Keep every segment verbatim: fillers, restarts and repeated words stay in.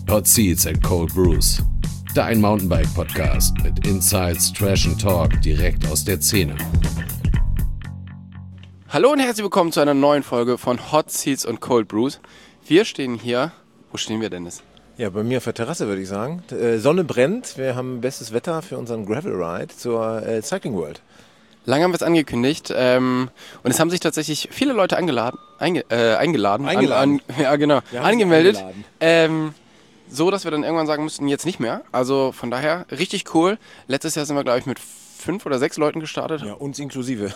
Hot Seats and Cold Brews. Dein Mountainbike-Podcast mit Insights, Trash and Talk direkt aus der Szene. Hallo und herzlich willkommen zu einer neuen Folge von Hot Seats und Cold Brews. Wir stehen hier, wo stehen wir, Dennis? Ja, bei mir auf der Terrasse würde ich sagen. Äh, Sonne brennt, wir haben bestes Wetter für unseren Gravel Ride zur äh, Cycling World. Lange haben wir es angekündigt ähm, und es haben sich tatsächlich viele Leute eingeladen, einge, äh, eingeladen, eingeladen. An, an, ja genau, angemeldet, ähm, so dass wir dann irgendwann sagen müssten, jetzt nicht mehr. Also von daher richtig cool. Letztes Jahr sind wir, glaube ich, mit fünf oder sechs Leuten gestartet. Ja, uns inklusive.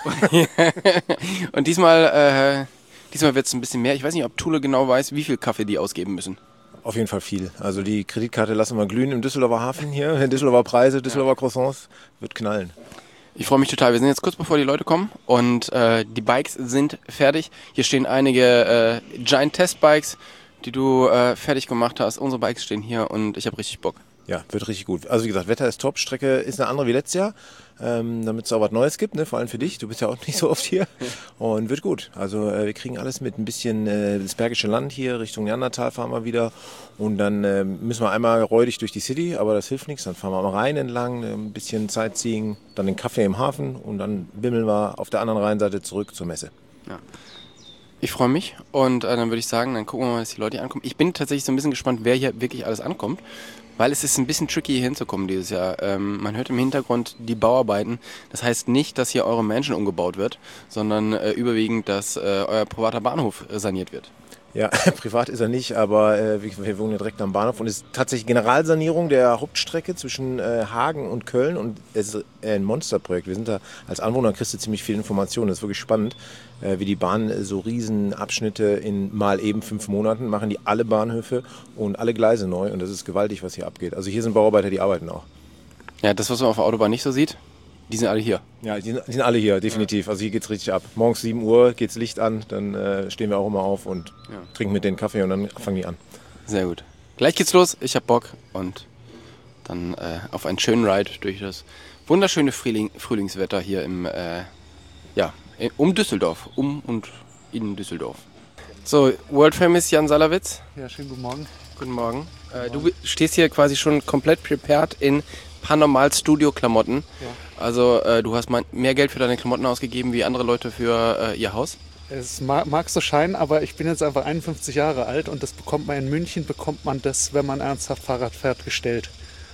Und diesmal, äh, diesmal wird es ein bisschen mehr. Ich weiß nicht, ob Thule genau weiß, wie viel Kaffee die ausgeben müssen. Auf jeden Fall viel. Also die Kreditkarte lassen wir glühen im Düsseldorfer Hafen hier. Düsseldorfer Preise, Düsseldorfer Croissants. Wird knallen. Ich freue mich total. Wir sind jetzt kurz bevor die Leute kommen und äh, die Bikes sind fertig. Hier stehen einige äh, Giant Test Bikes, die du äh, fertig gemacht hast. Unsere Bikes stehen hier und ich habe richtig Bock. Ja, wird richtig gut. Also wie gesagt, Wetter ist top, Strecke ist eine andere wie letztes Jahr, ähm, damit es auch was Neues gibt, ne? Vor allem für dich. Du bist ja auch nicht so oft hier und wird gut. Also äh, wir kriegen alles mit, ein bisschen äh, das Bergische Land hier, Richtung Neandertal fahren wir wieder und dann äh, müssen wir einmal räudig durch die City, aber das hilft nichts. Dann fahren wir am Rhein entlang, äh, ein bisschen Sightseeing, dann den Kaffee im Hafen und dann bimmeln wir auf der anderen Rheinseite zurück zur Messe. Ja. Ich freue mich und äh, dann würde ich sagen, dann gucken wir mal, dass die Leute hier ankommen. Ich bin tatsächlich so ein bisschen gespannt, wer hier wirklich alles ankommt. Weil es ist ein bisschen tricky, hier hinzukommen dieses Jahr. Ähm, man hört im Hintergrund die Bauarbeiten. Das heißt nicht, dass hier eure Mansion umgebaut wird, sondern äh, überwiegend, dass äh, euer privater Bahnhof äh, saniert wird. Ja, privat ist er nicht, aber äh, wir, wir wohnen ja direkt am Bahnhof und es ist tatsächlich Generalsanierung der Hauptstrecke zwischen äh, Hagen und Köln und es ist ein Monsterprojekt. Wir sind da als Anwohner, kriegst du ziemlich viel Informationen. Das ist wirklich spannend, äh, wie die Bahn äh, so Riesenabschnitte in mal eben fünf Monaten machen die alle Bahnhöfe und alle Gleise neu und das ist gewaltig, was hier abgeht. Also hier sind Bauarbeiter, die arbeiten auch. Ja, das, was man auf der Autobahn nicht so sieht, die sind alle hier. Ja, die sind, die sind alle hier, definitiv. Also hier geht's richtig ab. Morgens sieben Uhr geht's Licht an, dann äh, stehen wir auch immer auf und ja. trinken mit denen Kaffee und dann fangen die an. Sehr gut. Gleich geht's los, ich hab Bock und dann äh, auf einen schönen Ride durch das wunderschöne Frühling, Frühlingswetter hier im, äh, ja, um Düsseldorf, um und in Düsseldorf. So, World Famous Jan Salawitz. Ja, schönen guten Morgen. Guten Morgen. Äh, du stehst hier quasi schon komplett prepared in Paranormal Studio Klamotten. Ja. Also äh, du hast mehr Geld für deine Klamotten ausgegeben wie andere Leute für äh, ihr Haus? Es mag, mag so scheinen, aber ich bin jetzt einfach einundfünfzig Jahre alt und das bekommt man in München, bekommt man das, wenn man ernsthaft Fahrrad fährt, gestellt.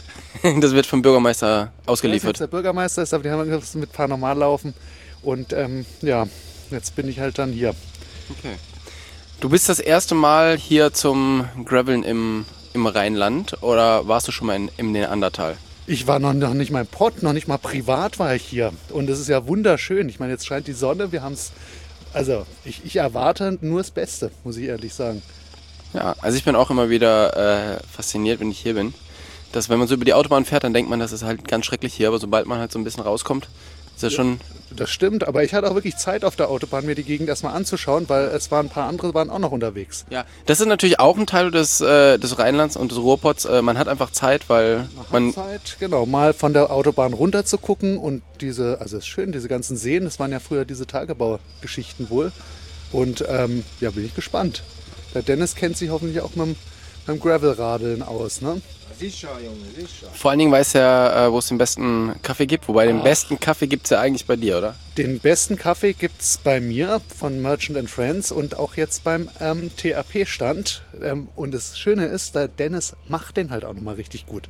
Das wird vom Bürgermeister ausgeliefert. Ja, der Bürgermeister ist, aber die haben gesagt, mit Paranormal laufen und ähm, ja, jetzt bin ich halt dann hier. Okay. Du bist das erste Mal hier zum Graveln im, im Rheinland oder warst du schon mal in, im Neandertal? Ich war noch, noch nicht mal im Pott, noch nicht mal privat war ich hier. Und es ist ja wunderschön. Ich meine, jetzt scheint die Sonne, wir haben es, also ich, ich erwarte nur das Beste, muss ich ehrlich sagen. Ja, also ich bin auch immer wieder äh, fasziniert, wenn ich hier bin. Dass wenn man so über die Autobahn fährt, dann denkt man, das ist halt ganz schrecklich hier. Aber sobald man halt so ein bisschen rauskommt, ist das schon... Das stimmt, aber ich hatte auch wirklich Zeit auf der Autobahn, mir die Gegend erstmal anzuschauen, weil es waren ein paar andere, waren auch noch unterwegs. Ja, das ist natürlich auch ein Teil des, äh, des Rheinlands und des Ruhrpots. Äh, man hat einfach Zeit, weil man... man hat Zeit, genau, mal von der Autobahn runter zu gucken und diese, also es ist schön, diese ganzen Seen, das waren ja früher diese Tagebaugeschichten wohl. Und ähm, ja, bin ich gespannt. Der Dennis kennt sich hoffentlich auch mit dem, mit dem Gravelradeln aus, ne? Sicher, Junge, sicher. Vor allen Dingen weiß er, wo es den besten Kaffee gibt. Wobei den Ach. besten Kaffee gibt es ja eigentlich bei dir, oder? Den besten Kaffee gibt es bei mir von Merchant and Friends und auch jetzt beim ähm, T A P-Stand. Ähm, und das Schöne ist, der Dennis macht den halt auch nochmal richtig gut.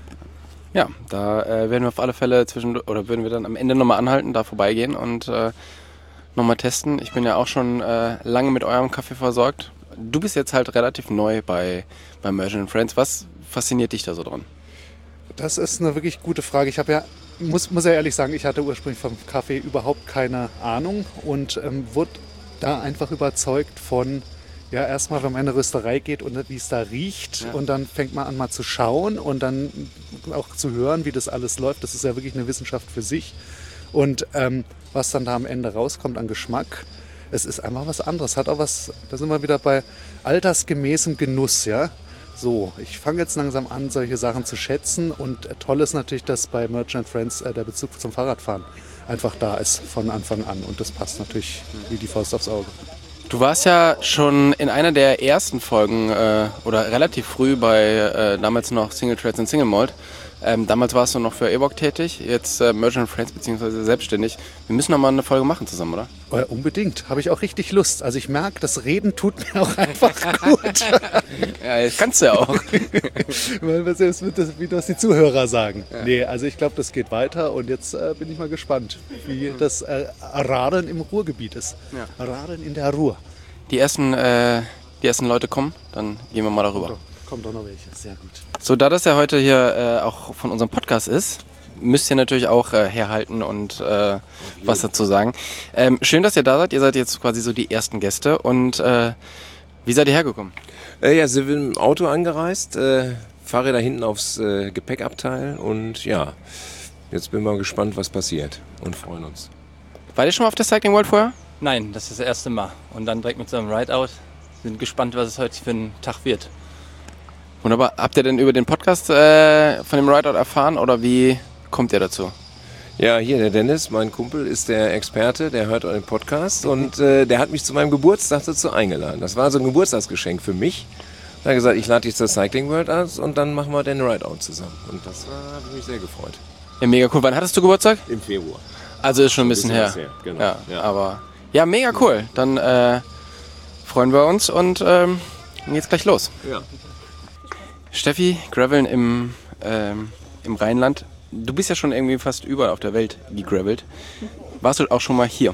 Ja, da äh, werden wir auf alle Fälle zwischen oder würden wir dann am Ende nochmal anhalten, da vorbeigehen und äh, nochmal testen. Ich bin ja auch schon äh, lange mit eurem Kaffee versorgt. Du bist jetzt halt relativ neu bei, bei Merchant and Friends. Was fasziniert dich da so dran? Das ist eine wirklich gute Frage. Ich habe ja, muss, muss ja ehrlich sagen, ich hatte ursprünglich vom Kaffee überhaupt keine Ahnung und ähm, wurde da einfach überzeugt von, ja, erstmal, wenn man in eine Rösterei geht und wie es da riecht ja. Und dann fängt man an mal zu schauen und dann auch zu hören, wie das alles läuft. Das ist ja wirklich eine Wissenschaft für sich. Und ähm, was dann da am Ende rauskommt an Geschmack, es ist einfach was anderes. Hat auch was, da sind wir wieder bei altersgemäßem Genuss, ja. So, ich fange jetzt langsam an, solche Sachen zu schätzen und toll ist natürlich, dass bei Merchant Friends äh, der Bezug zum Fahrradfahren einfach da ist von Anfang an und das passt natürlich wie die Faust aufs Auge. Du warst ja schon in einer der ersten Folgen äh, oder relativ früh bei äh, damals noch Single Threads und Single Malt. Ähm, damals warst du noch für E-Bock tätig, jetzt äh, Merchant Friends bzw. selbstständig. Wir müssen noch mal eine Folge machen zusammen, oder? Ja, unbedingt, habe ich auch richtig Lust. Also ich merke, das Reden tut mir auch einfach gut. Ja, das kannst du ja auch. Weil wir sehen, wie das die Zuhörer sagen. Ja. Nee, also ich glaube, das geht weiter und jetzt äh, bin ich mal gespannt, wie das äh, Radeln im Ruhrgebiet ist. Ja. Radeln in der Ruhr. Die ersten, äh, die ersten Leute kommen, dann gehen wir mal darüber. Kommt doch noch welche, sehr gut. So, da das ja heute hier äh, auch von unserem Podcast ist, müsst ihr natürlich auch äh, herhalten und äh, was dazu sagen. Ähm, schön, dass ihr da seid. Ihr seid jetzt quasi so die ersten Gäste. Und äh, wie seid ihr hergekommen? Äh, ja, sind wir im Auto angereist, äh, Fahrräder hinten aufs äh, Gepäckabteil und ja, jetzt bin ich mal gespannt, was passiert und freuen uns. Wart ihr schon mal auf der Cycling World vorher? Nein, das ist das erste Mal. Und dann direkt mit so einem Rideout. Sind gespannt, was es heute für ein Tag wird. Wunderbar. Habt ihr denn über den Podcast äh, von dem Rideout erfahren oder wie kommt ihr dazu? Ja, hier der Dennis, mein Kumpel, ist der Experte, der hört euren Podcast und äh, der hat mich zu meinem Geburtstag dazu eingeladen. Das war so ein Geburtstagsgeschenk für mich. Er hat gesagt, ich lade dich zur Cycling World aus und dann machen wir den Rideout zusammen. Und das hat mich sehr gefreut. Ja, mega cool. Wann hattest du Geburtstag? Im Februar. Also ist schon ein bisschen, ein bisschen her. her. Genau. Ja, ja, aber ja, mega cool. Dann äh, freuen wir uns und ähm, dann geht's gleich los. Ja. Steffi, Graveln im, ähm, im Rheinland. Du bist ja schon irgendwie fast überall auf der Welt gegravelt. Warst du auch schon mal hier?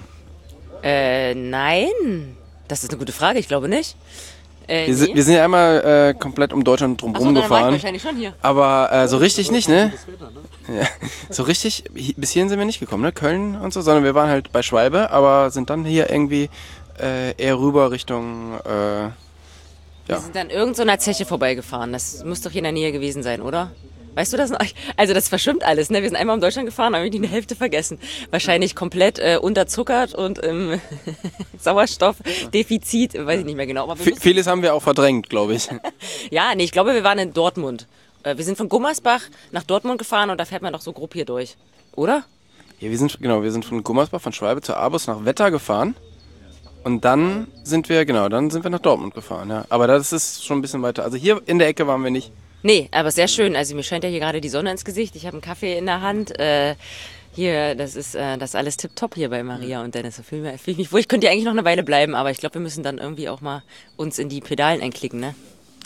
Äh, nein. Das ist eine gute Frage, ich glaube nicht. Äh, wir, sind, wir sind ja einmal äh, komplett um Deutschland drumherum so, gefahren. Wahrscheinlich schon hier. Aber äh, so richtig nicht, ne? Ja, so richtig, bis hierhin sind wir nicht gekommen, ne? Köln und so, sondern wir waren halt bei Schwalbe, aber sind dann hier irgendwie äh, eher rüber Richtung... Äh, Wir ja. sind an irgendeiner Zeche vorbeigefahren. Das muss doch hier in der Nähe gewesen sein, oder? Weißt du das noch? Also das verschwimmt alles, ne? Wir sind einmal um Deutschland gefahren, haben die Hälfte vergessen. Wahrscheinlich komplett äh, unterzuckert und im ähm, Sauerstoffdefizit, weiß ich nicht mehr genau. Aber wir V- vieles haben wir auch verdrängt, glaube ich. Ja, nee, ich glaube, wir waren in Dortmund. Äh, wir sind von Gummersbach nach Dortmund gefahren und da fährt man doch so grob hier durch, oder? Ja, wir sind, genau, wir sind von Gummersbach, von Schwalbe zur Abus nach Wetter gefahren. Und dann sind wir, genau, dann sind wir nach Dortmund gefahren, ja. Aber das ist schon ein bisschen weiter. Also hier in der Ecke waren wir nicht. Nee, aber sehr schön. Also mir scheint ja hier gerade die Sonne ins Gesicht. Ich habe einen Kaffee in der Hand. Äh, hier, das ist äh, das ist alles tipptopp hier bei Maria und Dennis. Da fühle ich, fühl ich mich wohl. Ich könnte ja eigentlich noch eine Weile bleiben, aber ich glaube, wir müssen dann irgendwie auch mal uns in die Pedalen einklicken, ne?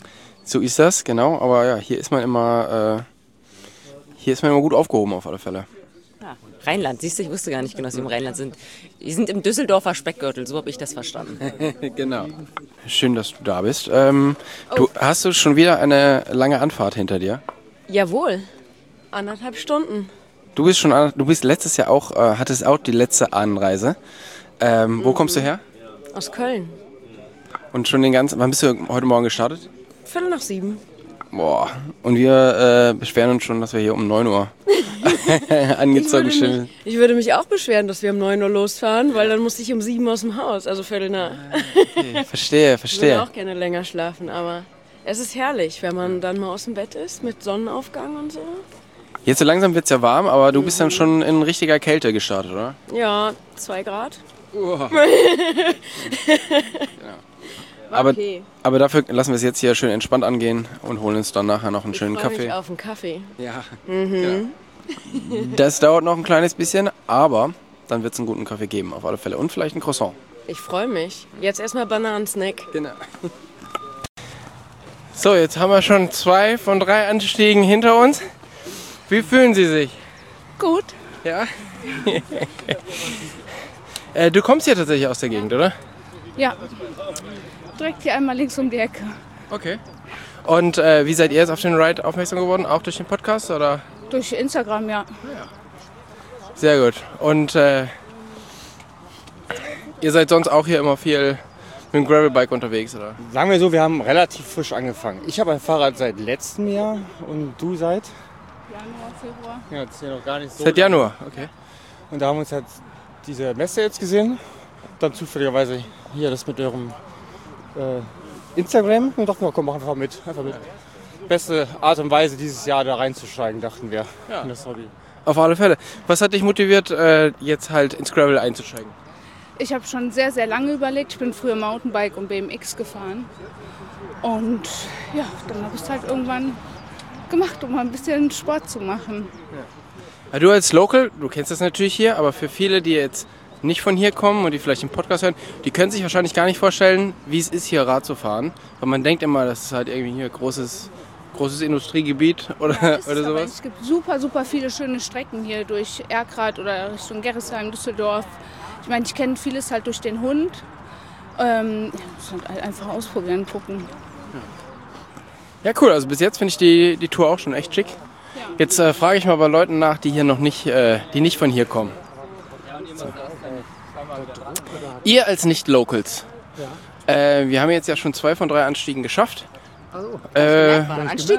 So ist das, genau. Aber ja, hier ist man immer, äh, hier ist man immer gut aufgehoben auf alle Fälle. Ja, Rheinland, siehst du, ich wusste gar nicht genau, dass wir im Rheinland sind. Wir sind im Düsseldorfer Speckgürtel, so habe ich das verstanden. Genau. Schön, dass du da bist. Ähm, oh. Du hast du schon wieder eine lange Anfahrt hinter dir? Jawohl, anderthalb Stunden. Du bist schon, du bist letztes Jahr auch, äh, hattest auch die letzte Anreise. Ähm, mhm. Wo kommst du her? Aus Köln. Und schon den ganzen, wann bist du heute Morgen gestartet? Viertel nach sieben. Boah, und wir äh, beschweren uns schon, dass wir hier um neun Uhr angezogen sind. Ich würde mich auch beschweren, dass wir um neun Uhr losfahren, weil dann musste ich um sieben aus dem Haus, also Viertel nach. Okay, verstehe, verstehe. Ich würde auch gerne länger schlafen, aber es ist herrlich, wenn man dann mal aus dem Bett ist mit Sonnenaufgang und so. Jetzt so langsam wird es ja warm, aber du mhm. bist dann schon in richtiger Kälte gestartet, oder? Ja, zwei Grad. Oh. Genau. Aber, okay. aber dafür lassen wir es jetzt hier schön entspannt angehen und holen uns dann nachher noch einen ich schönen freu Kaffee. Mich auf einen Kaffee. Ja. Mhm. ja. Das dauert noch ein kleines bisschen, aber dann wird es einen guten Kaffee geben, auf alle Fälle. Und vielleicht ein Croissant. Ich freue mich. Jetzt erstmal Bananensnack. Genau. So, jetzt haben wir schon zwei von drei Anstiegen hinter uns. Wie fühlen Sie sich? Gut. Ja? äh, du kommst hier tatsächlich aus der Gegend, oder? Ja. Direkt hier einmal links um die Ecke. Okay. Und äh, wie seid ihr jetzt auf den Ride aufmerksam geworden? Auch durch den Podcast, oder? Durch Instagram, ja. ja. Sehr gut. Und äh, ihr seid sonst auch hier immer viel mit dem Gravelbike unterwegs, oder? Sagen wir so, wir haben relativ frisch angefangen. Ich habe ein Fahrrad seit letztem Jahr und du seit? Januar, Februar. Ja, das ist ja noch gar nicht so. Seit Januar, okay. Und da haben wir uns halt diese Messe jetzt gesehen. Dann zufälligerweise hier das mit eurem äh, Instagram. Und dachten wir, komm, mach einfach mit. Einfach mit. Beste Art und Weise, dieses Jahr da reinzusteigen, dachten wir. Ja. In das Hobby. Auf alle Fälle. Was hat dich motiviert, äh, jetzt halt ins Gravel einzusteigen? ich habe schon sehr, sehr lange überlegt. Ich bin früher Mountainbike und B M X gefahren. Und ja, dann habe ich es halt irgendwann gemacht, um mal ein bisschen Sport zu machen. Ja, du als Local, du kennst das natürlich hier, aber für viele, die jetzt nicht von hier kommen und die vielleicht den Podcast hören, die können sich wahrscheinlich gar nicht vorstellen, wie es ist, hier Rad zu fahren. Weil man denkt immer, das ist halt irgendwie hier großes, großes Industriegebiet oder, Ja, das oder ist aber, sowas. es gibt super, super viele schöne Strecken hier durch Erkrath oder Richtung Gerresheim, Düsseldorf. Ich meine, ich kenne vieles halt durch den Hund. Ähm, ja, muss halt einfach ausprobieren, gucken. Ja, cool. Also bis jetzt finde ich die, die Tour auch schon echt schick. Jetzt äh, frage ich mal bei Leuten nach, die hier noch nicht, äh, die nicht von hier kommen. So. Ihr als Nicht-Locals. Äh, wir haben jetzt ja schon zwei von drei Anstiegen geschafft. Äh, Anstieg?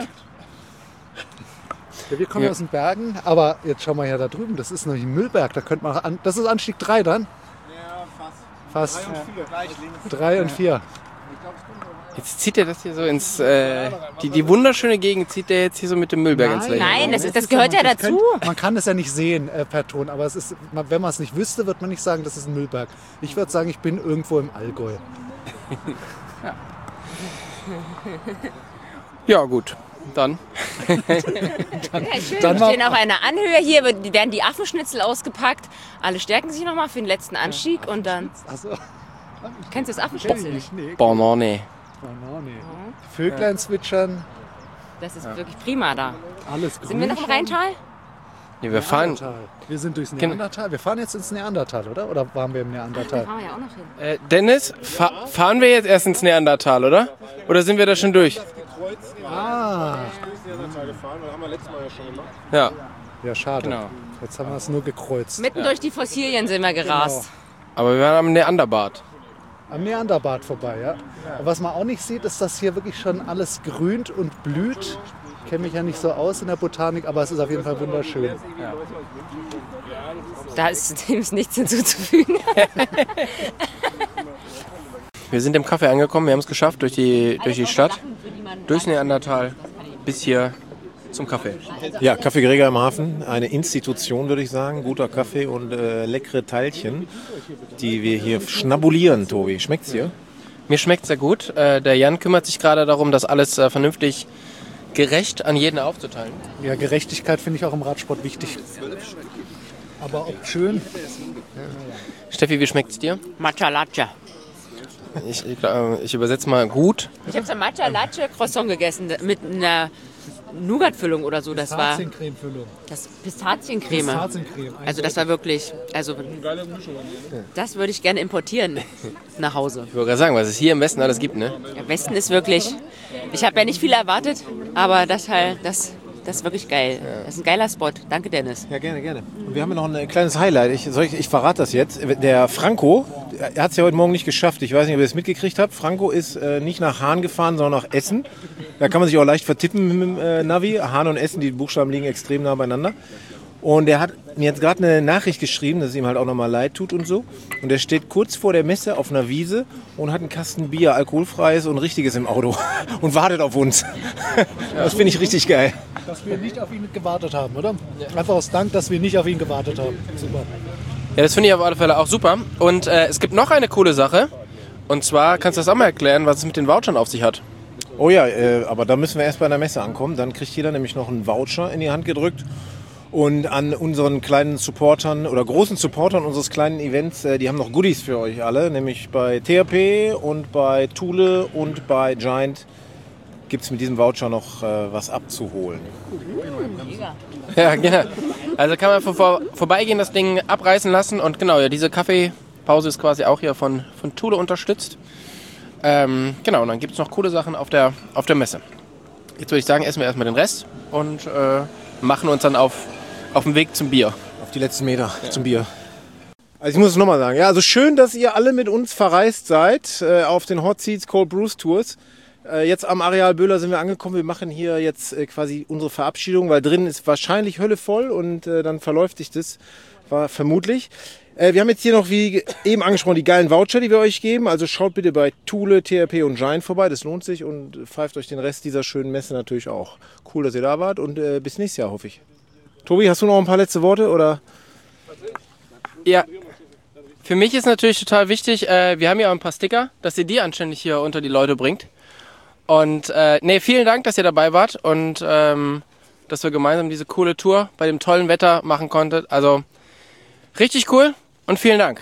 Ja, wir kommen Ja. aus den Bergen, aber jetzt schauen wir ja da drüben, das ist nämlich ein Müllberg, da könnte man an, das ist Anstieg drei dann? Ja, fast. Fast. Drei und vier. Jetzt zieht er das hier so ins, äh, die, die wunderschöne Gegend zieht er jetzt hier so mit dem Müllberg ins Leben. Nein, das, ist, das ist gehört ja man- dazu. Könnt, man kann es ja nicht sehen äh, per Ton, aber es ist, man- wenn man es nicht wüsste, würde man nicht sagen, das ist ein Müllberg. Ich würde sagen, ich bin irgendwo im Allgäu. Ja, gut. Dann. Ja, schön. Dann Wir mal- stehen auf einer Anhöhe. Hier wird- werden die Affenschnitzel ausgepackt. Alle stärken sich nochmal für den letzten Anstieg und dann. Also, Kennst du das Affenschnitzel nicht? nee, Banane. Banane. Vöglein zwitschern, Das ist wirklich prima da. alles grün. Sind wir noch im schon. Rheintal? Nee, wir fahren. Neandertal. Wir sind durchs Genau. Neandertal. Wir fahren jetzt ins Neandertal, oder? Oder waren wir im Da Neandertal? fahren wir ja auch noch hin. Äh, Dennis, fa fahren wir jetzt erst ins Neandertal, oder? Oder sind wir da schon durch? Ah, Ja, ja, schade. genau. Jetzt haben wir es nur gekreuzt. Mitten durch die Fossilien sind wir gerast. Aber wir waren am Neanderbad. Am Neanderbad vorbei, ja. Und was man auch nicht sieht, ist, dass hier wirklich schon alles grünt und blüht. Ich kenne mich ja nicht so aus in der Botanik, aber es ist auf jeden Fall wunderschön. Da ist dem ist nichts hinzuzufügen. Wir sind im Café angekommen, wir haben es geschafft durch die, durch die Stadt, durchs Neandertal bis hier zum Café. Ja, Café Gregor im Hafen, eine Institution, würde ich sagen. Guter Kaffee und äh, leckere Teilchen, die wir hier schnabulieren, Tobi. Schmeckt's dir? Mir schmeckt sehr gut. Äh, der Jan kümmert sich gerade darum, das alles äh, vernünftig gerecht an jeden aufzuteilen. Ja, Gerechtigkeit finde ich auch im Radsport wichtig. Aber ob schön, Steffi, wie schmeckt's dir? Matcha Latte. Ich, ich, äh, ich übersetze mal gut. Ich habe so ein Matcha Latte Croissant gegessen mit einer Nougat-Füllung oder so. Das war Pistaziencreme-Füllung. das Pistaziencreme. Pistaziencreme. Also das war wirklich, also das würde ich gerne importieren nach Hause. Ich wollte gerade sagen, was es hier im Westen alles gibt, ne? Der Westen ist wirklich, ich habe ja nicht viel erwartet, aber das halt, das, das ist wirklich geil. Das ist ein geiler Spot. Danke, Dennis. Ja, gerne, gerne. Und wir haben ja noch ein kleines Highlight. Ich, soll ich, ich verrate das jetzt. Der Franco, er hat es ja heute Morgen nicht geschafft. Ich weiß nicht, ob ihr es mitgekriegt habt. Franco ist äh, nicht nach Hahn gefahren, sondern nach Essen. Da kann man sich auch leicht vertippen mit dem äh, Navi. Hahn und Essen, die Buchstaben liegen extrem nah beieinander. Und er hat mir jetzt gerade eine Nachricht geschrieben, dass es ihm halt auch nochmal leid tut und so. Und er steht kurz vor der Messe auf einer Wiese und hat einen Kasten Bier, alkoholfreies und richtiges im Auto und wartet auf uns. Das finde ich richtig geil. Dass wir nicht auf ihn gewartet haben, oder? Einfach aus Dank, dass wir nicht auf ihn gewartet haben. Super. Ja, das finde ich auf alle Fälle auch super. Und äh, es gibt noch eine coole Sache. Und zwar, kannst du das auch mal erklären, was es mit den Vouchern auf sich hat? Oh ja, äh, aber da müssen wir erst bei einer Messe ankommen. Dann kriegt jeder nämlich noch einen Voucher in die Hand gedrückt. Und an unseren kleinen Supportern oder großen Supportern unseres kleinen Events, äh, die haben noch Goodies für euch alle. Nämlich bei T H P und bei Thule und bei Giant gibt es mit diesem Voucher noch äh, was abzuholen. Ja, genau. Also kann man vor, vorbeigehen, das Ding abreißen lassen. Und genau, ja, diese Kaffeepause ist quasi auch hier von, von Thule unterstützt. Ähm, genau, und dann gibt es noch coole Sachen auf der, auf der Messe. Jetzt würde ich sagen, essen wir erstmal den Rest und äh, machen uns dann auf, auf den Weg zum Bier. Auf die letzten Meter zum Bier. Also ich muss es nochmal sagen. Ja, also schön, dass ihr alle mit uns verreist seid äh, auf den Hot Seats Cold Brews Tours. Äh, jetzt am Areal Böhler sind wir angekommen. Wir machen hier jetzt äh, quasi unsere Verabschiedung, weil drinnen ist wahrscheinlich Hölle voll und äh, dann verläuft sich das, war vermutlich. Äh, wir haben jetzt hier noch, wie eben angesprochen, die geilen Voucher, die wir euch geben. Also schaut bitte bei Thule, T H P und Giant vorbei. Das lohnt sich und pfeift euch den Rest dieser schönen Messe natürlich auch. Cool, dass ihr da wart und äh, bis nächstes Jahr, hoffe ich. Tobi, hast du noch ein paar letzte Worte? Oder? Ja, Für mich ist natürlich total wichtig, äh, wir haben ja auch ein paar Sticker, dass ihr die anständig hier unter die Leute bringt. Und äh, nee, vielen Dank, dass ihr dabei wart und ähm, dass wir gemeinsam diese coole Tour bei dem tollen Wetter machen konntet. Also richtig cool und vielen Dank.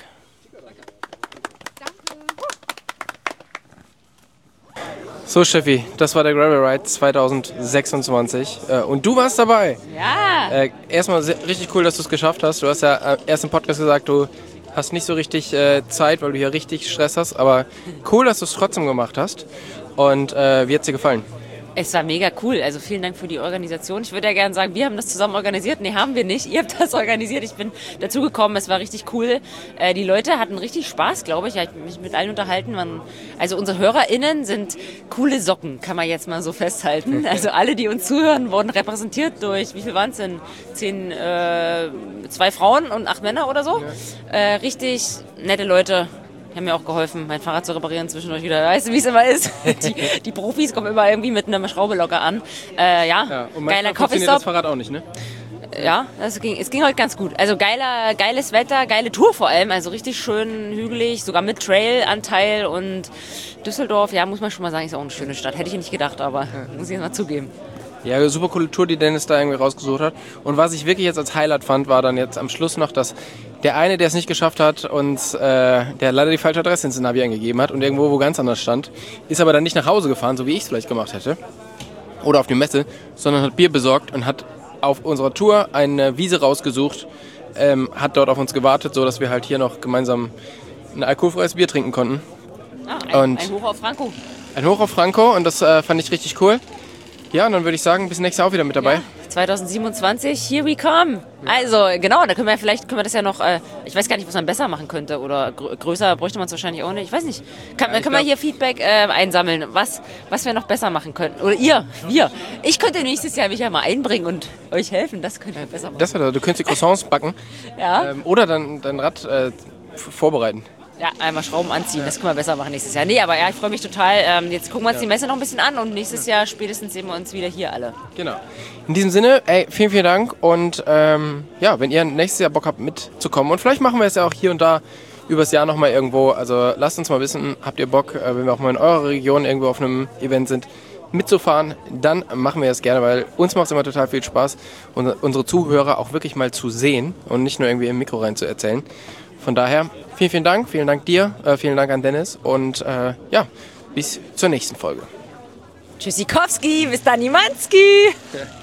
So Steffi, das war der Gravel Ride zwanzig sechsundzwanzig äh, und du warst dabei. Ja. Äh, erstmal sehr, richtig cool, dass du es geschafft hast. Du hast ja äh, erst im Podcast gesagt, du hast nicht so richtig äh, Zeit, weil du hier richtig Stress hast. Aber cool, dass du es trotzdem gemacht hast. Und äh, wie hat es dir gefallen? Es war mega cool. Also vielen Dank für die Organisation. Ich würde ja gerne sagen, wir haben das zusammen organisiert. Nee, haben wir nicht. Ihr habt das organisiert. Ich bin dazugekommen. Es war richtig cool. Äh, die Leute hatten richtig Spaß, glaube ich. Ich habe mich mit allen unterhalten. Man, also unsere HörerInnen sind coole Socken, kann man jetzt mal so festhalten. Also alle, die uns zuhören, wurden repräsentiert durch, wie viel waren es denn? Zehn, äh, zwei Frauen und acht Männer oder so. Ja. Äh, richtig nette Leute. Die haben mir auch geholfen, mein Fahrrad zu reparieren zwischendurch wieder. Weißt du, wie es immer ist? Die, die Profis kommen immer irgendwie mit einer Schraube locker an. Äh, ja, ja, und geiler funktioniert Coffeestop. Das Fahrrad auch nicht, ne? Ja, das ging, es ging heute ganz gut. Also geiler, geiles Wetter, geile Tour vor allem. Also richtig schön hügelig, sogar mit Trail-Anteil. Und Düsseldorf, ja, muss man schon mal sagen, ist auch eine schöne Stadt. Hätte ich nicht gedacht, aber ja. Muss ich jetzt mal zugeben. Ja, super coole Tour, die Dennis da irgendwie rausgesucht hat. Und was ich wirklich jetzt als Highlight fand, war dann jetzt am Schluss noch, dass der eine, der es nicht geschafft hat, uns, äh, der leider die falsche Adresse ins Navi eingegeben hat und irgendwo wo ganz anders stand, ist aber dann nicht nach Hause gefahren, so wie ich es vielleicht gemacht hätte, oder auf die Messe, sondern hat Bier besorgt und hat auf unserer Tour eine Wiese rausgesucht, ähm, hat dort auf uns gewartet, so dass wir halt hier noch gemeinsam ein alkoholfreies Bier trinken konnten. Ah, ein, und ein Hoch auf Franco. Ein Hoch auf Franco und das äh, fand ich richtig cool. Ja, und dann würde ich sagen, bis nächstes Jahr auch wieder mit dabei. Ja, zwanzig siebenundzwanzig, here we come. Also, genau, da können wir vielleicht, können wir das ja noch, äh, ich weiß gar nicht, was man besser machen könnte oder gr- größer bräuchte man es wahrscheinlich auch nicht. Ich weiß nicht. Kann, ja, können wir hier Feedback äh, einsammeln, was, was wir noch besser machen könnten? Oder ihr, wir. Ich könnte nächstes Jahr mich ja mal einbringen und euch helfen, das könnt ihr besser machen. Das wäre, du könntest die Croissants backen. Ja. Ähm, oder dann dein Rad äh, f- vorbereiten. Ja, einmal Schrauben anziehen, ja. Das können wir besser machen nächstes Jahr. Nee, aber ja, ich freue mich total. Ähm, jetzt gucken wir uns ja. die Messe noch ein bisschen an und nächstes Jahr spätestens sehen wir uns wieder hier alle. Genau. In diesem Sinne, ey, vielen, vielen Dank und ähm, ja, wenn ihr nächstes Jahr Bock habt mitzukommen und vielleicht machen wir es ja auch hier und da übers Jahr nochmal irgendwo, also lasst uns mal wissen, habt ihr Bock, äh, wenn wir auch mal in eurer Region irgendwo auf einem Event sind, mitzufahren, dann machen wir das gerne, weil uns macht es immer total viel Spaß, unsere Zuhörer auch wirklich mal zu sehen und nicht nur irgendwie im Mikro rein zu erzählen. Von daher, vielen, vielen Dank. Vielen Dank dir. Äh, vielen Dank an Dennis. Und äh, ja, bis zur nächsten Folge. Tschüssikowski, bis dann Nimanski.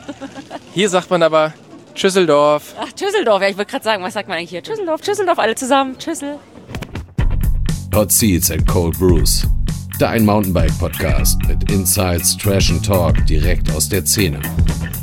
Hier sagt man aber Tschüsseldorf. Ach, Tschüsseldorf. Ja, ich wollte gerade sagen, was sagt man eigentlich hier? Tschüsseldorf, Tschüsseldorf, alle zusammen. Tschüssel. Hot Seats and Cold Brews. Dein Mountainbike-Podcast mit Insights, Trash and Talk direkt aus der Szene.